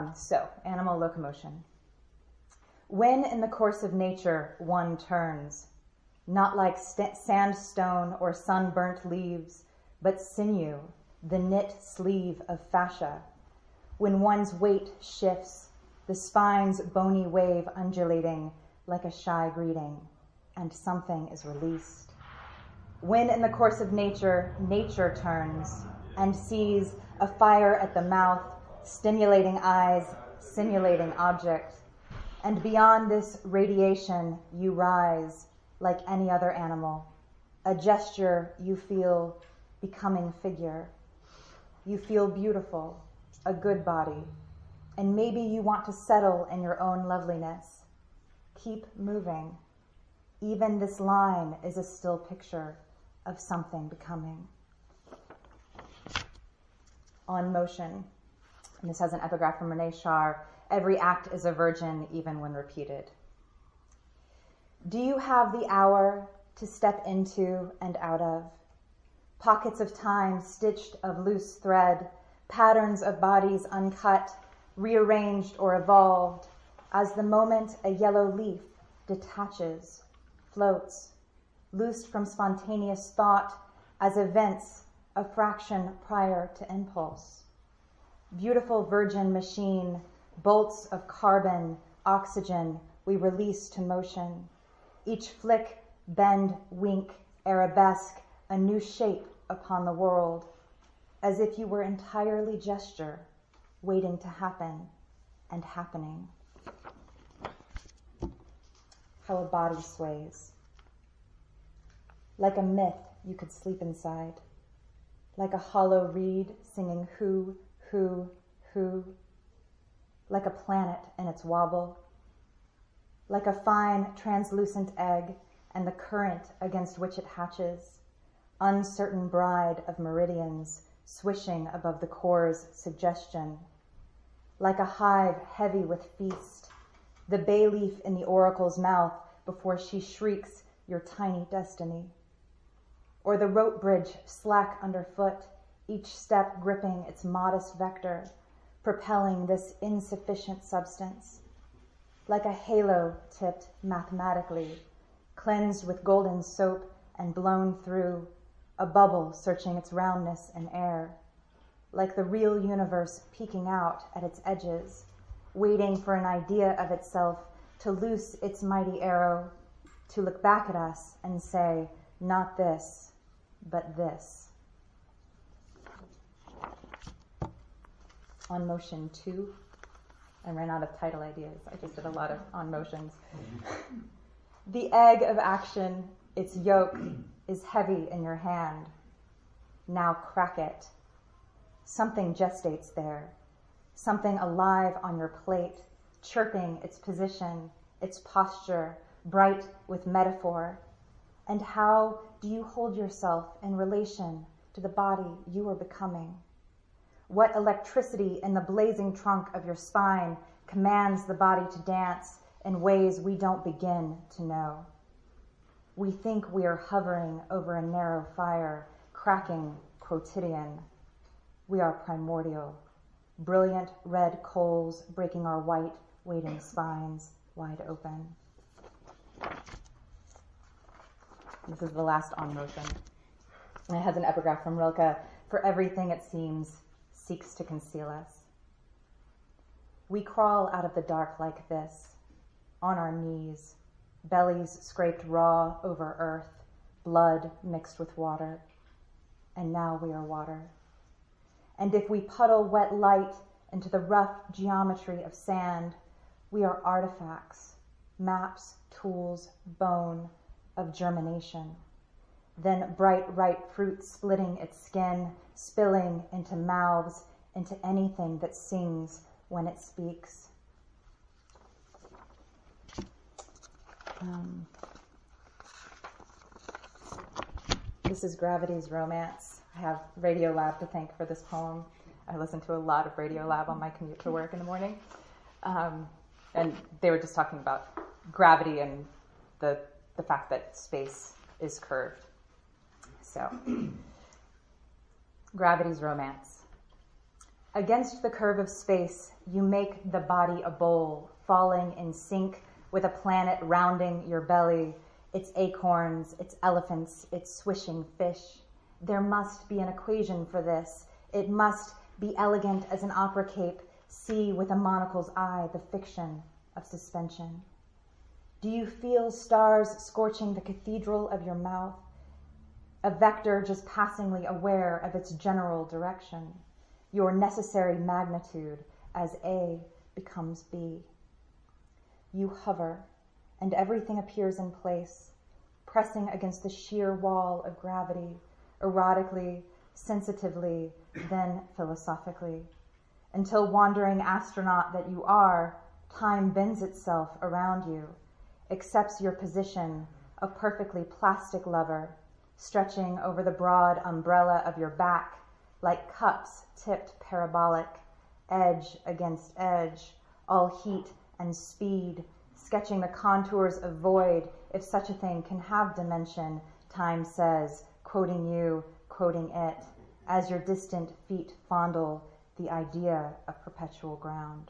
So, animal locomotion. When in the course of nature one turns, not like sandstone or sunburnt leaves, but sinew, the knit sleeve of fascia. When one's weight shifts, the spine's bony wave undulating like a shy greeting, and something is released. When in the course of nature, nature turns and sees a fire at the mouth, stimulating eyes, simulating object, and beyond this radiation you rise like any other animal, a gesture you feel becoming figure. You feel beautiful, a good body, and maybe you want to settle in your own loveliness. Keep moving. Even this line is a still picture of something becoming. On motion. And this has an epigraph from Renee Char. Every act is a virgin, even when repeated. Do you have the hour to step into and out of? Pockets of time stitched of loose thread, patterns of bodies uncut, rearranged or evolved, as the moment a yellow leaf detaches, floats, loosed from spontaneous thought as events a fraction prior to impulse. Beautiful virgin machine, bolts of carbon, oxygen we release to motion. Each flick, bend, wink, arabesque, a new shape upon the world, as if you were entirely gesture, waiting to happen and happening. How a body sways. Like a myth you could sleep inside. Like a hollow reed singing who, like a planet in its wobble, like a fine translucent egg and the current against which it hatches, uncertain bride of meridians swishing above the core's suggestion, like a hive heavy with feast, the bay leaf in the oracle's mouth before she shrieks your tiny destiny, or the rope bridge slack underfoot, each step gripping its modest vector, propelling this insufficient substance, like a halo tipped mathematically, cleansed with golden soap and blown through, a bubble searching its roundness in air, like the real universe peeking out at its edges, waiting for an idea of itself to loose its mighty arrow, to look back at us and say, not this, but this. On motion 2, I ran out of title ideas. I just did a lot of on motions. The egg of action, its yolk, is heavy in your hand. Now crack it. Something gestates there. Something alive on your plate, chirping its position, its posture, bright with metaphor. And how do you hold yourself in relation to the body you are becoming? What electricity in the blazing trunk of your spine commands the body to dance in ways we don't begin to know? We think we are hovering over a narrow fire, cracking quotidian. We are primordial, brilliant red coals breaking our white, waiting spines wide open. This is the last on motion. And it has an epigraph from Rilke. For everything it seems seeks to conceal us. We crawl out of the dark like this, on our knees, bellies scraped raw over earth, blood mixed with water. And now we are water. And if we puddle wet light into the rough geometry of sand, we are artifacts, maps, tools, bone of germination. Then bright, ripe fruit splitting its skin, spilling into mouths, into anything that sings when it speaks. This is Gravity's Romance. I have Radiolab to thank for this poem. I listen to a lot of Radiolab on my commute to work in the morning. And they were just talking about gravity and the fact that space is curved. So, Gravity's Romance. Against the curve of space, you make the body a bowl, falling in sync with a planet rounding your belly, its acorns, its elephants, its swishing fish. There must be an equation for this. It must be elegant as an opera cape, see with a monocle's eye the fiction of suspension. Do you feel stars scorching the cathedral of your mouth, a vector just passingly aware of its general direction, your necessary magnitude as A becomes B? You hover, and everything appears in place, pressing against the sheer wall of gravity, erotically, sensitively, then philosophically. Until wandering astronaut that you are, time bends itself around you, accepts your position, a perfectly plastic lover, stretching over the broad umbrella of your back like cups tipped parabolic, edge against edge, all heat and speed, sketching the contours of void, if such a thing can have dimension, time says, quoting you, quoting it, as your distant feet fondle the idea of perpetual ground.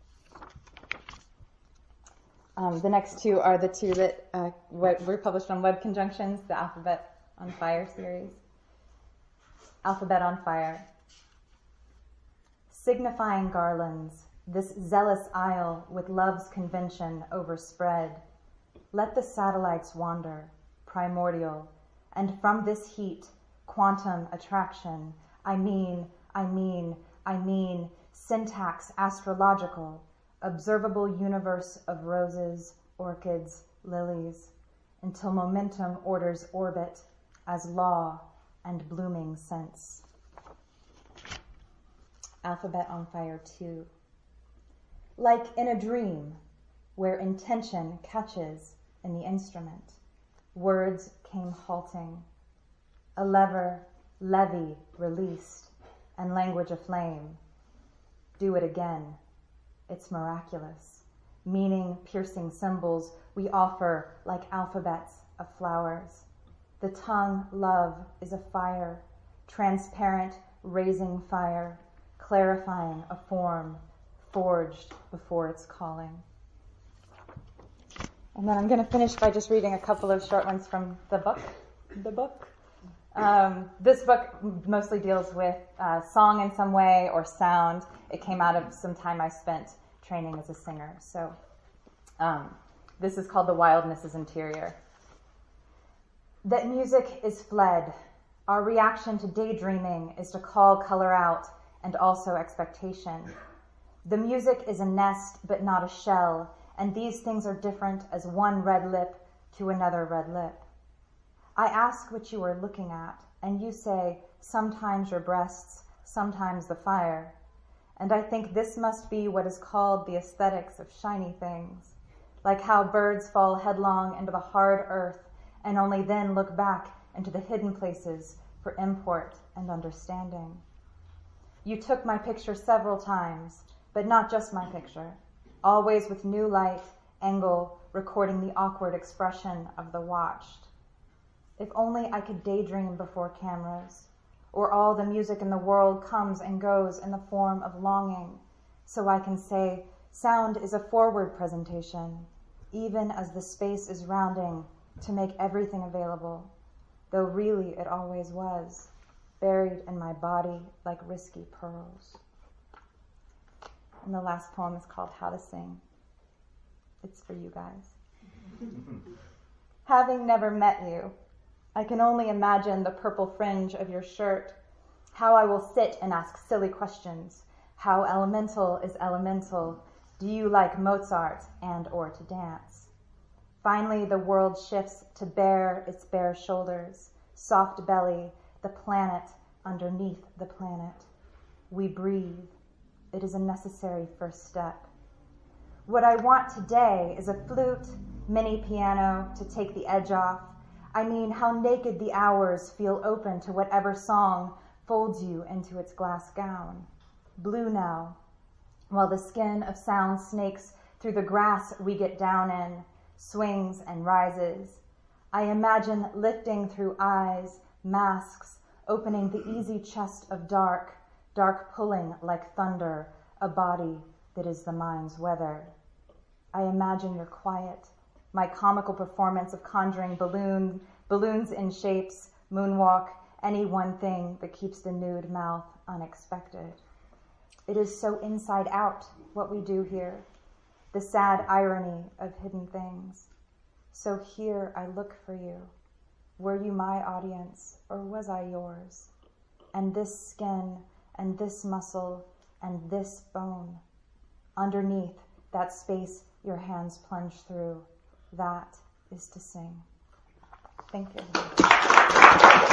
The next two are the two that were published on Web Conjunctions, the Alphabet on Fire series. Alphabet on Fire. Signifying garlands, this zealous isle with love's convention overspread. Let the satellites wander, primordial, and from this heat, quantum attraction, I mean, syntax astrological, observable universe of roses, orchids, lilies, until momentum orders orbit as law and blooming sense. Alphabet on Fire 2. Like in a dream, where intention catches in the instrument, words came halting. A lever, levy released, and language aflame. Do it again. It's miraculous. Meaning-piercing symbols we offer like alphabets of flowers. The tongue, love, is a fire, transparent, raising fire, clarifying a form, forged before its calling. And then I'm going to finish by just reading a couple of short ones from the book. This book mostly deals with song in some way or sound. It came out of some time I spent training as a singer. So this is called The Wildness is Interior. That music is fled. Our reaction to daydreaming is to call color out and also expectation. The music is a nest but not a shell, and these things are different as one red lip to another red lip. I ask what you are looking at, and you say, sometimes your breasts, sometimes the fire. And I think this must be what is called the aesthetics of shiny things, like how birds fall headlong into the hard earth and only then look back into the hidden places for import and understanding. You took my picture several times, but not just my picture, always with new light, angle, recording the awkward expression of the watched. If only I could daydream before cameras, or all the music in the world comes and goes in the form of longing, so I can say, sound is a forward presentation, even as the space is rounding to make everything available, though really it always was, buried in my body like risky pearls. And the last poem is called How to Sing. It's for you guys. Having never met you, I can only imagine the purple fringe of your shirt, how I will sit and ask silly questions. How elemental is elemental? Do you like Mozart and or to dance? Finally, the world shifts to bare its bare shoulders, soft belly, the planet underneath the planet. We breathe. It is a necessary first step. What I want today is a flute, mini piano to take the edge off. I mean, how naked the hours feel open to whatever song folds you into its glass gown. Blue now, while the skin of sound snakes through the grass we get down in, swings and rises. I imagine lifting through eyes, masks, opening the easy chest of dark, dark pulling like thunder, a body that is the mind's weather. I imagine your quiet, my comical performance of conjuring balloons in shapes, moonwalk, any one thing that keeps the nude mouth unexpected. It is so inside out what we do here, the sad irony of hidden things. So here I look for you. Were you my audience, or was I yours? And this skin, and this muscle, and this bone, underneath that space your hands plunge through, that is to sing. Thank you.